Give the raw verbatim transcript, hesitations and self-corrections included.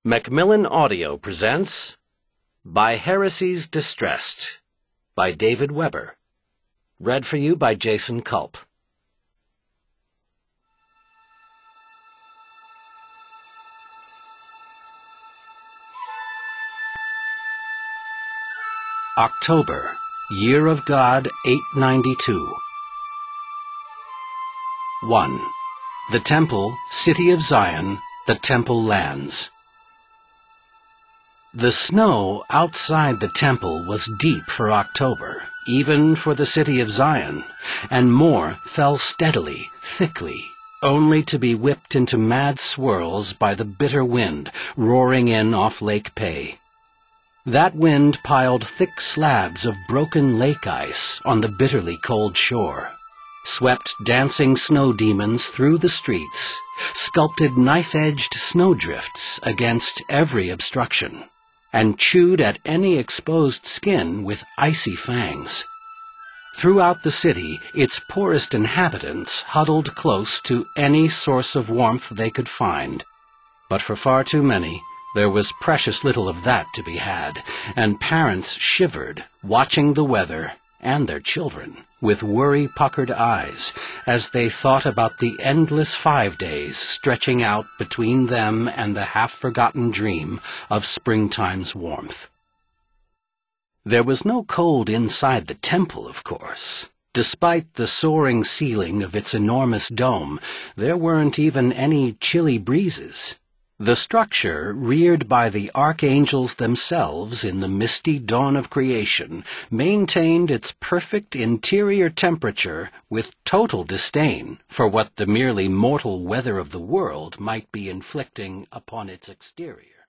Macmillan Audio presents By Heresies Distressed by David Weber. Read for you by Jason Culp. October, Year of God eight ninety-two. one. The Temple, City of Zion, the Temple Lands. The snow outside the temple was deep for October, even for the city of Zion, and more fell steadily, thickly, only to be whipped into mad swirls by the bitter wind roaring in off Lake Pay. That wind piled thick slabs of broken lake ice on the bitterly cold shore, swept dancing snow demons through the streets, sculpted knife-edged snowdrifts against every obstruction, and chewed at any exposed skin with icy fangs. Throughout the city, its poorest inhabitants huddled close to any source of warmth they could find. But for far too many, there was precious little of that to be had, and parents shivered, watching the weather and their children with worry-puckered eyes as they thought about the endless five days stretching out between them and the half-forgotten dream of springtime's warmth. There was no cold inside the temple, of course. Despite the soaring ceiling of its enormous dome, there weren't even any chilly breezes. The structure, reared by the archangels themselves in the misty dawn of creation, maintained its perfect interior temperature with total disdain for what the merely mortal weather of the world might be inflicting upon its exterior.